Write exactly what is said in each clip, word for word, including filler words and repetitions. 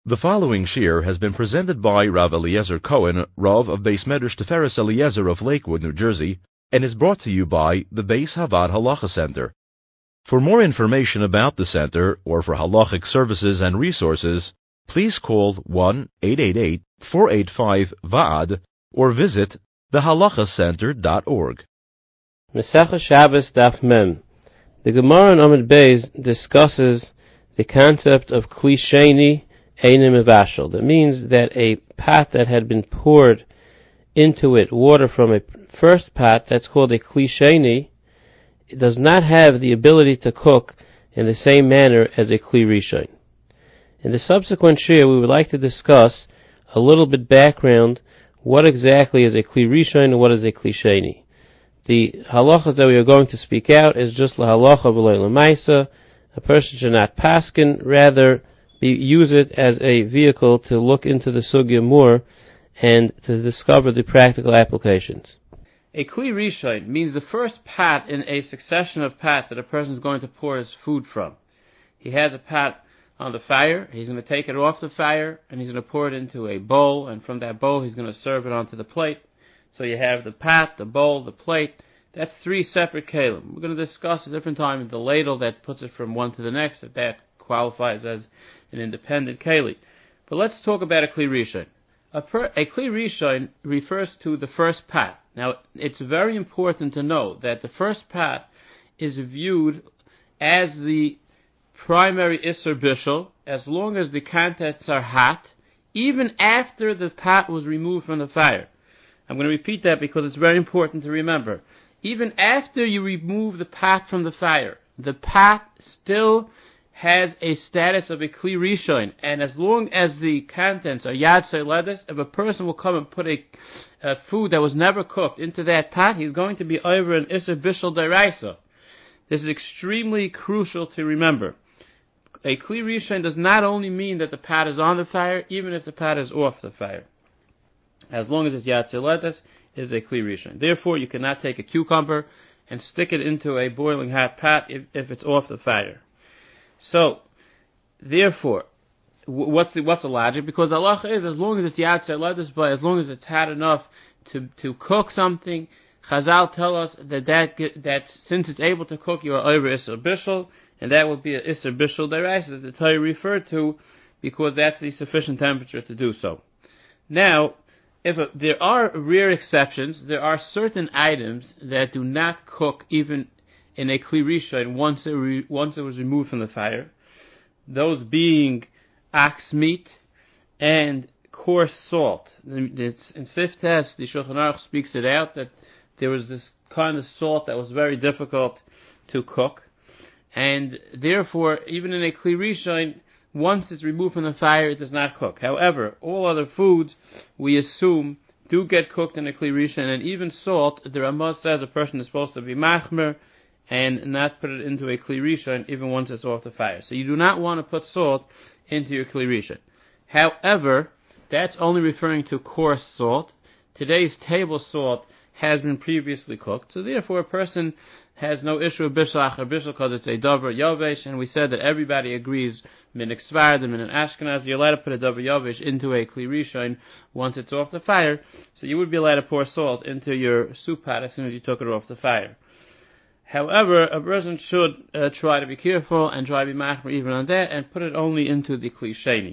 The following shir has been presented by Rav Eliezer Cohen, Rav of Beis Medrash Tiferes Eliezer of Lakewood, New Jersey, and is brought to you by the Beis Havad Halacha Center. For more information about the center, or for halachic services and resources, please call one eight eight eight, four eight five, V A A D or visit the halacha center dot org. Masechah Shabbos Daf Mem. The Gemara in Amud Beis discusses the concept of Kli Sheni Einim Mevashel. That means that a pot that had been poured into it water from a first pot, that's called a Kli Sheni, it does not have the ability to cook in the same manner as a Kli Rishon. In the subsequent shir, we would like to discuss a little bit background, what exactly is a Kli Rishon and what is a Kli Sheni. The halachas that we are going to speak out is just la halacha b'lo l'maisa. A person should not paskin, rather be, use it as a vehicle to look into the sugya more and to discover the practical applications. A Kli Rishon means the first pot in a succession of pots that a person is going to pour his food from. He has a pot on the fire, he's going to take it off the fire, and he's going to pour it into a bowl, and from that bowl he's going to serve it onto the plate. So you have the pot, the bowl, the plate. That's three separate kelim. We're going to discuss a different time the ladle that puts it from one to the next, if that qualifies as an independent keli. But let's talk about a Kli Rishon. A, per, a Kli Rishon refers to the first pot. Now, it's very important to know that the first pot is viewed as the primary Isser Bishul, as long as the contents are hot, even after the pot was removed from the fire. I'm going to repeat that because it's very important to remember. Even after you remove the pot from the fire, the pot still has a status of a Kli Rishon, and as long as the contents are Yad Seiledes, if a person will come and put a, a food that was never cooked into that pot, he's going to be over an Isser Bishul Deraisa. This is extremely crucial to remember. A Kli Rishon does not only mean that the pot is on the fire, even if the pot is off the fire. As long as it's Yad Seiledes, it is a Kli Rishon. Therefore, you cannot take a cucumber and stick it into a boiling hot pot if, if it's off the fire. So, therefore, what's the what's the logic? Because Allah is, as long as it's Yad Seiledes, but as long as it's hot enough to to cook something, Chazal tell us that that, that since it's able to cook, you are over Isser Bishul, and that will be an Isser Bishul Deraisa that the Torah referred to, because that's the sufficient temperature to do so. Now, if a, there are rare exceptions, there are certain items that do not cook even in a Kli Rishon once it re, once it was removed from the fire. Those being ox meat and coarse salt. It's, in Siftes, the Shulchan Aruch speaks it out that there was this kind of salt that was very difficult to cook, and therefore, even in a Kli Rishon, once it's removed from the fire, it does not cook. However, all other foods, we assume, do get cooked in a Kli Rishon, and even salt, the Ramah says a person is supposed to be machmer and not put it into a Kli Rishon even once it's off the fire. So you do not want to put salt into your Kli Rishon. However, that's only referring to coarse salt. Today's table salt has been previously cooked, so therefore a person has no issue with bishul achar bishul because it's a davar yavesh, and we said that everybody agrees, min Sfarad and min Ashkenaz, you're allowed to put a davar yavesh into a Kli Rishon once it's off the fire, so you would be allowed to pour salt into your soup pot as soon as you took it off the fire. However, a person should uh, try to be careful and try to be machmer even on that, and put it only into the Kli Sheni.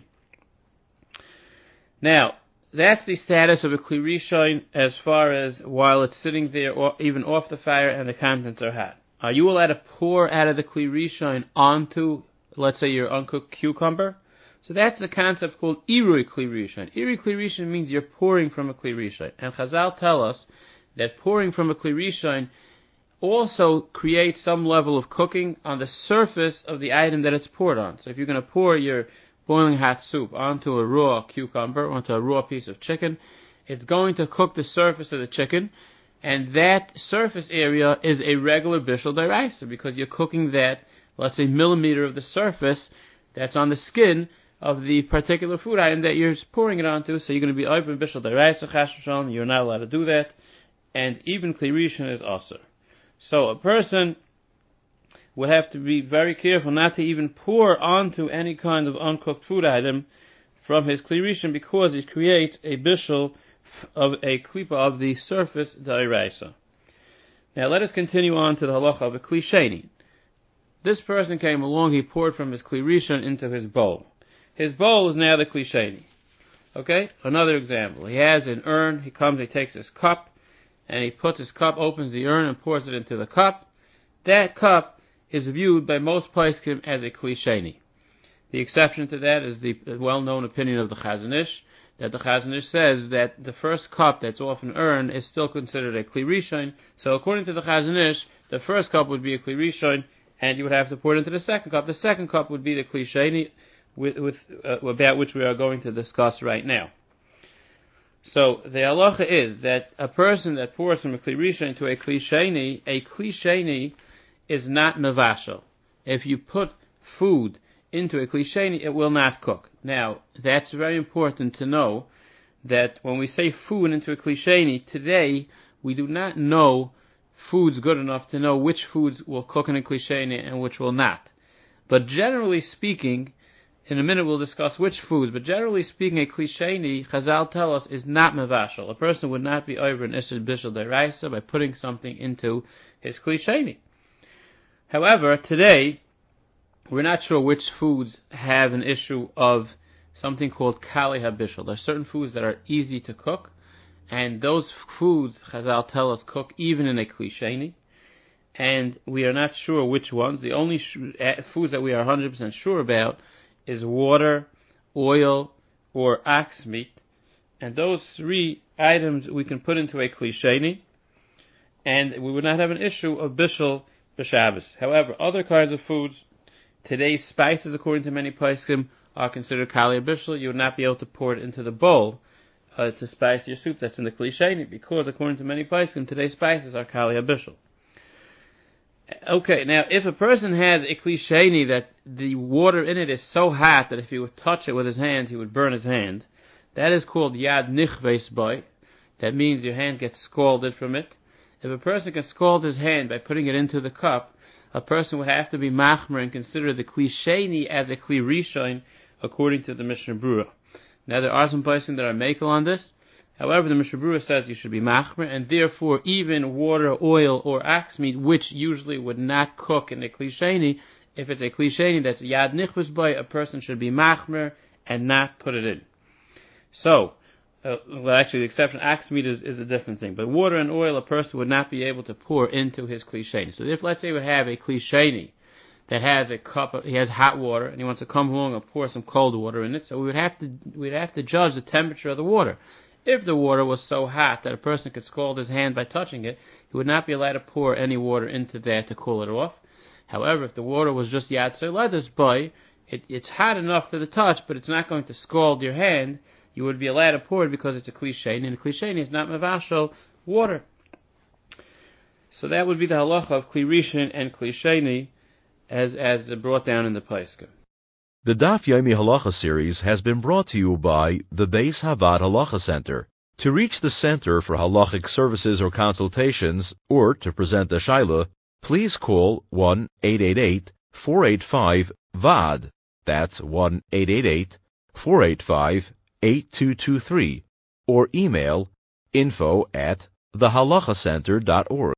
Now, that's the status of a Kli Rishon as far as while it's sitting there or even off the fire and the contents are hot. Are you allowed to pour out of the Kli Rishon onto, let's say, your uncooked cucumber? So that's the concept called Irui Kli Rishon. Irui Kli Rishon means you're pouring from a Kli Rishon. And Chazal tell us that pouring from a Kli Rishon also creates some level of cooking on the surface of the item that it's poured on. So if you're going to pour your boiling hot soup onto a raw cucumber, onto a raw piece of chicken, it's going to cook the surface of the chicken, and that surface area is a regular bishul deraisa, because you're cooking that, let's say, millimeter of the surface that's on the skin of the particular food item that you're pouring it onto, so you're going to be over bishul deraisa chas v'shalom. You're not allowed to do that, and even Kli Rishon is also. So a person would have to be very careful not to even pour onto any kind of uncooked food item from his Kli Rishon because it creates a bishul of a klipa of the surface d'oraisa. Now let us continue on to the halacha of a Kli Sheni. This person came along, he poured from his Kli Rishon into his bowl. His bowl is now the Kli Sheni. Okay? Another example. He has an urn, he comes, he takes his cup, and he puts his cup, opens the urn, and pours it into the cup. That cup is viewed by most poskim as a Kli Sheni. The exception to that is the well-known opinion of the Chazon Ish, that the Chazon Ish says that the first cup that's off an urn is still considered a Kli Rishon. So according to the Chazon Ish, the first cup would be a Kli Rishon, and you would have to pour it into the second cup. The second cup would be the Kli Sheni, with, with uh, about which we are going to discuss right now. So the halacha is that a person that pours from a Kli Rishon into a Kli Sheni, a Kli Sheni is not mevashel. If you put food into a Kli Sheni, it will not cook. Now, that's very important to know that when we say food into a Kli Sheni, today we do not know foods good enough to know which foods will cook in a Kli Sheni and which will not. But generally speaking, in a minute we'll discuss which foods, but generally speaking, a Kli Sheni, Chazal tell us, is not mevashel. A person would not be over an Ishid Bishul Deraisa by putting something into his Kli Sheni. However, today, we're not sure which foods have an issue of something called Kali HaBishul. There are certain foods that are easy to cook, and those foods, Chazal tell us, cook even in a Kli Sheni, and we are not sure which ones. The only sh- uh, foods that we are one hundred percent sure about is water, oil, or ox meat, and those three items we can put into a Kli Sheni, and we would not have an issue of Bishul b'Shabbos. However, other kinds of foods, today's spices, according to many poskim, are considered Kali HaBishul. You would not be able to pour it into the bowl uh, to spice your soup that's in the Kli Sheni, because according to many poskim, today's spices are Kali HaBishul. Okay, now if a person has a Kli Sheni that the water in it is so hot that if he would touch it with his hand, he would burn his hand, that is called Yad Nichves Boy. That means your hand gets scalded from it. If a person can scald his hand by putting it into the cup, a person would have to be machmer and consider the Kli Sheni as a Kli Rishon, according to the Mishnah Berurah. Now there are some poskim that are makel on this. However, the Mishnah Berurah says you should be machmer, and therefore even water, oil, or ox meat, which usually would not cook in a Kli Sheni, if it's a Kli Sheni that's Yad Nichves Boy, a person should be machmer and not put it in. So, uh, well actually the exception, ox meat is, is a different thing, but water and oil a person would not be able to pour into his Kli Sheni. So if, let's say, we have a Kli Sheni that has a cup of, he has hot water, and he wants to come along and pour some cold water in it, so we would have to, we'd have to judge the temperature of the water. If the water was so hot that a person could scald his hand by touching it, he would not be allowed to pour any water into there to cool it off. However, if the water was just Yad Soledes Boy, it, it's hot enough to the touch, but it's not going to scald your hand, you would be allowed to pour it because it's a Kli Sheni, and a Kli Sheni is not mevashel water. So that would be the halacha of Kli Rishon and Kli Sheni as, as brought down in the Poskim. The Daf Yomi Halacha series has been brought to you by the Beis Havad Halacha Center. To reach the Center for Halachic Services or Consultations, or to present a Shaila, please call one eight eight eight, four eight five, V A D. That's one eight eight eight, four eight five, eight two two three, or email info at the halacha center dot org.